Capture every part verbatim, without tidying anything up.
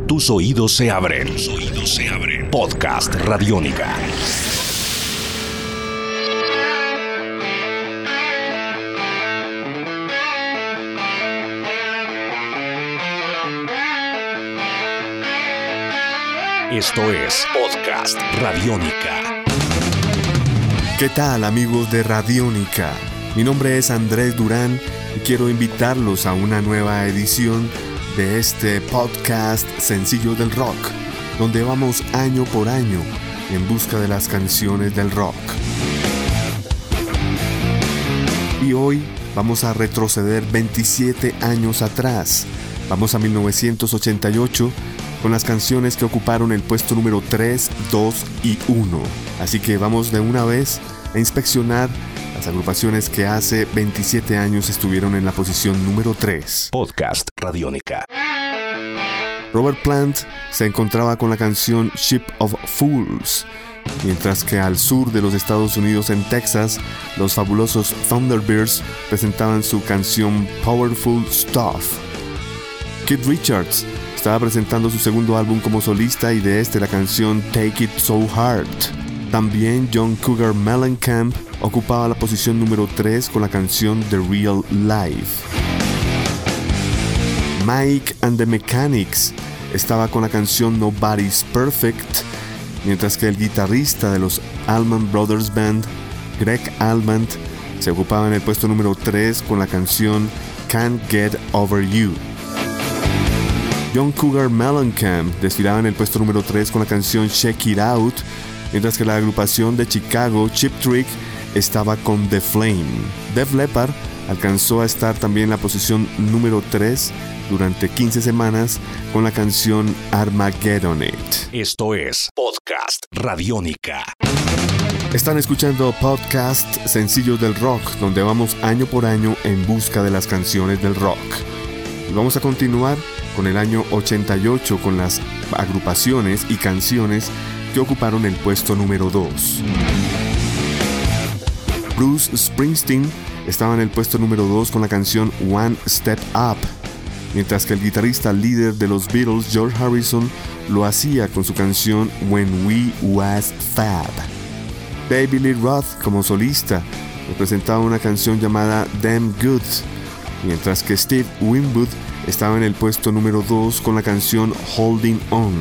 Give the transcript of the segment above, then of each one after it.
Tus oídos se abren. Tus oídos se abren. Podcast Radiónica. Esto es Podcast Radiónica. ¿Qué tal, amigos de Radiónica? Mi nombre es Andrés Durán y quiero invitarlos a una nueva edición de este podcast Sencillos del Rock, donde vamos año por año en busca de las canciones del rock. Y hoy vamos a retroceder veintisiete años atrás. Vamos a mil novecientos ochenta y ocho con las canciones que ocuparon el puesto número tres, dos y uno. Así que vamos de una vez a inspeccionar las agrupaciones que hace veintisiete años estuvieron en la posición número tres. Podcast Radiónica. Robert Plant se encontraba con la canción Ship of Fools, mientras que al sur de los Estados Unidos, en Texas, los fabulosos Thunderbirds presentaban su canción Powerful Stuff. Keith Richards estaba presentando su segundo álbum como solista y de este la canción Take It So Hard. También John Cougar Mellencamp ocupaba la posición número tres con la canción The Real Life. Mike and the Mechanics estaba con la canción Nobody's Perfect, mientras que el guitarrista de los Allman Brothers Band, Greg Allman, se ocupaba en el puesto número tres con la canción Can't Get Over You. John Cougar Mellencamp desfilaba en el puesto número tres con la canción Check It Out, mientras que la agrupación de Chicago, Cheap Trick, estaba con The Flame. Def Leppard alcanzó a estar también en la posición número tres durante quince semanas con la canción Armageddon It. Esto es Podcast Radiónica. Están escuchando Podcast Sencillos del Rock, donde vamos año por año en busca de las canciones del rock. Y vamos a continuar con el año ochenta y ocho con las agrupaciones y canciones que ocuparon el puesto número dos. Bruce Springsteen estaba en el puesto número dos con la canción One Step Up, mientras que el guitarrista líder de los Beatles, George Harrison, lo hacía con su canción When We Was Fab. David Lee Roth, como solista, presentaba una canción llamada Damn Good, mientras que Steve Winwood estaba en el puesto número dos con la canción Holding On.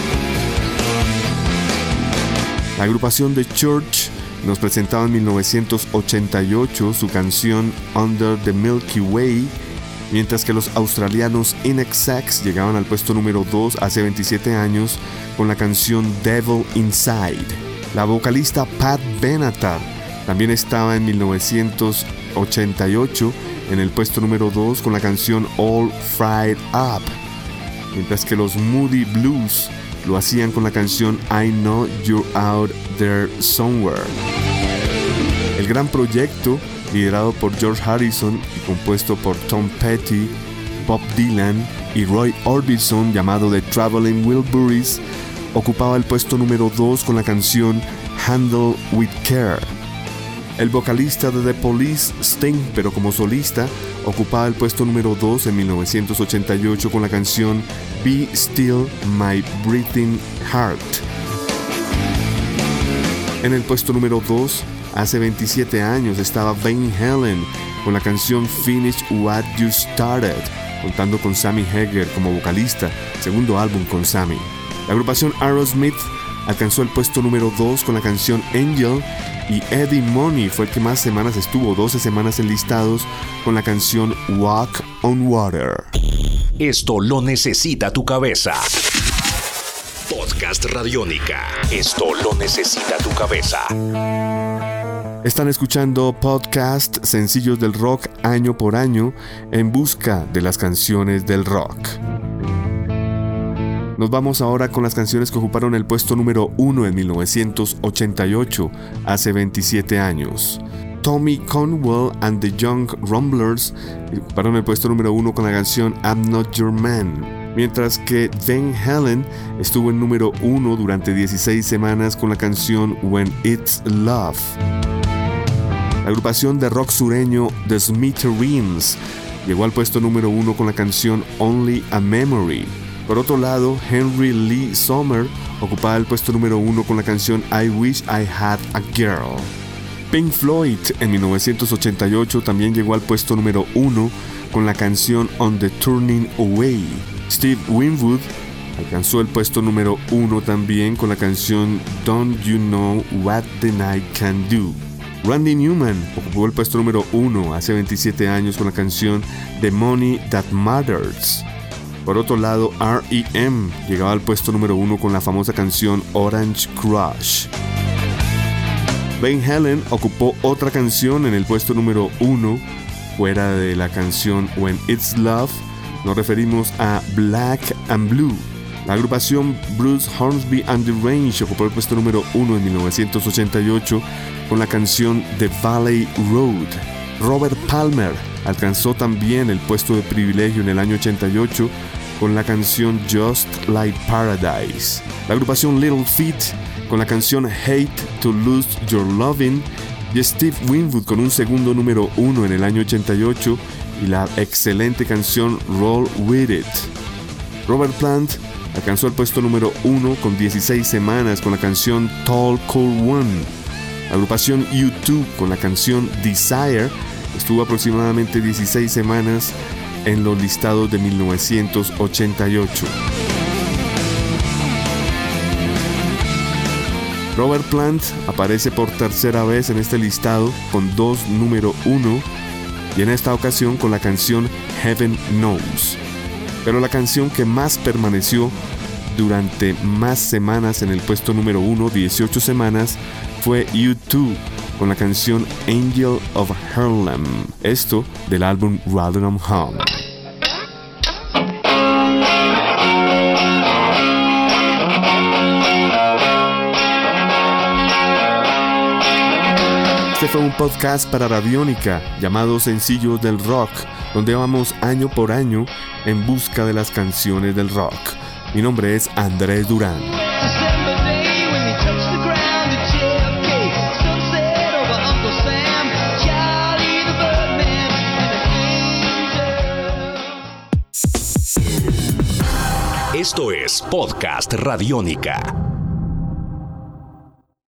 La agrupación The Church nos presentaba en mil novecientos ochenta y ocho su canción Under the Milky Way, mientras que los australianos In Excess llegaban al puesto número dos hace veintisiete años con la canción Devil Inside. La vocalista Pat Benatar también estaba en mil novecientos ochenta y ocho en el puesto número dos con la canción All Fried Up, mientras que los Moody Blues lo hacían con la canción I Know You're Out There Somewhere. El gran proyecto, liderado por George Harrison y compuesto por Tom Petty, Bob Dylan y Roy Orbison, llamado The Traveling Wilburys, ocupaba el puesto número dos con la canción Handle With Care. El vocalista de The Police, Sting, pero como solista, ocupaba el puesto número dos en mil novecientos ochenta y ocho con la canción Be Still My Breathing Heart. En el puesto número dos, hace veintisiete años, estaba Van Halen con la canción Finish What You Started, contando con Sammy Hagar como vocalista, segundo álbum con Sammy. La agrupación Aerosmith alcanzó el puesto número dos con la canción Angel, y Eddie Money fue el que más semanas estuvo, doce semanas enlistados, con la canción Walk on Water. Esto lo necesita tu cabeza. Podcast Radiónica. Esto lo necesita tu cabeza. Están escuchando Podcast Sencillos del Rock año por año en busca de las canciones del rock. Nos vamos ahora con las canciones que ocuparon el puesto número uno en mil novecientos ochenta y ocho, hace veintisiete años. Tommy Conwell and the Young Rumblers ocuparon el puesto número uno con la canción I'm Not Your Man, mientras que Van Halen estuvo en número uno durante dieciséis semanas con la canción When It's Love. La agrupación de rock sureño The Smithereens llegó al puesto número uno con la canción Only a Memory, Por otro lado, Henry Lee Sommer ocupaba el puesto número uno con la canción I Wish I Had a Girl. Pink Floyd en mil novecientos ochenta y ocho también llegó al puesto número uno con la canción On the Turning Away. Steve Winwood alcanzó el puesto número uno también con la canción Don't You Know What the Night Can Do. Randy Newman ocupó el puesto número uno hace veintisiete años con la canción The Money That Matters. Por otro lado, R E M llegaba al puesto número uno con la famosa canción Orange Crush. Van Halen ocupó otra canción en el puesto número uno, fuera de la canción When It's Love. Nos referimos a Black and Blue. La agrupación Bruce Hornsby and the Range ocupó el puesto número uno en mil novecientos ochenta y ocho con la canción The Valley Road. Robert Palmer alcanzó también el puesto de privilegio en el año ochenta y ocho con la canción Just Like Paradise. La agrupación Little Feat con la canción Hate to Lose Your Lovin', y Steve Winwood con un segundo número uno en el año ochenta y ocho y la excelente canción Roll With It. Robert Plant alcanzó el puesto número uno con dieciséis semanas con la canción Tall Cold One. La agrupación U dos con la canción Desire estuvo aproximadamente dieciséis semanas en los listados de mil novecientos ochenta y ocho. Robert Plant aparece por tercera vez en este listado con dos número uno y en esta ocasión con la canción Heaven Knows. Pero la canción que más permaneció durante más semanas en el puesto número uno, dieciocho semanas, fue U dos con la canción Angel of Harlem, esto del álbum Rotherham Home. Este fue un podcast para Radiónica llamado Sencillos del Rock, donde vamos año por año en busca de las canciones del rock. Mi nombre es Andrés Durán. Esto es Podcast Radiónica.